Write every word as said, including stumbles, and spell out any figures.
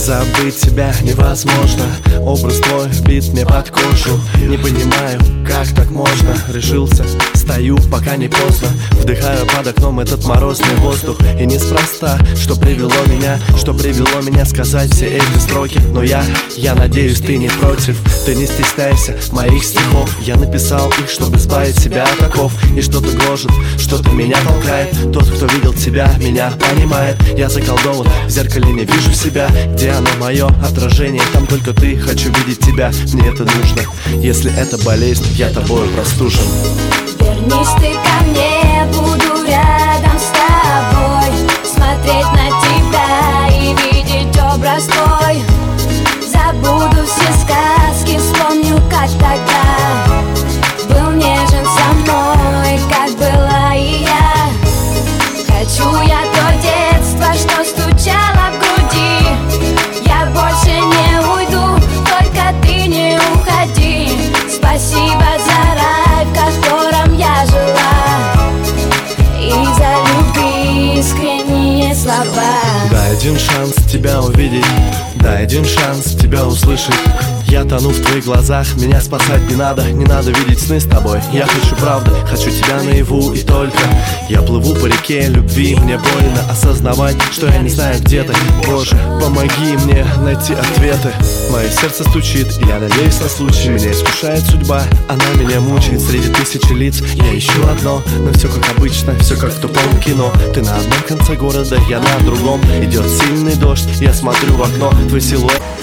Забыть тебя невозможно, образ твой вбит мне под кожу. Не понимаю, как так можно, решился, стою, пока не поздно. Вдыхаю под окном этот морозный воздух. И неспроста, что привело меня, что привело меня сказать все эти строки. Но я, я надеюсь, ты не против. Ты не стесняйся моих стихов. Я написал их, чтобы избавить себя от оков. И что-то гложет, что-то меня толкает. Тот, кто видел тебя, меня понимает. Я заколдован, в зеркале не вижу себя. Где оно, мое отражение? Там только ты, хочу видеть тебя. Мне это нужно, если это болезнь, я тобою простужен. Вернись ты ко мне, буду рядом с тобой, смотреть на тебя и видеть образ твой. Забуду все сказки, вспомню, как тогда был нежен со мной, как была и я. Хочу я то детство, что стучало в груди. Я больше не уйду, только ты не уходи. Спасибо за рай, в котором я жила, и за любви искренние слова. Дай один шанс тебя увидеть, дай один шанс тебя услышать. Я тону в твоих глазах, меня спасать не надо. Не надо видеть сны с тобой. Я хочу правды, хочу тебя наяву и только. Я плыву по реке любви, мне больно осознавать, что я не знаю, где ты. Боже, помоги мне найти ответы. Мое сердце стучит, и я надеюсь на случай. Меня искушает судьба, она меня мучает. Среди тысячи лиц я ищу одно, но все как обычно, все как в тупом кино. Ты на одном конце города, я на другом. Идет сильный дождь, я смотрю в окно, твой силуэт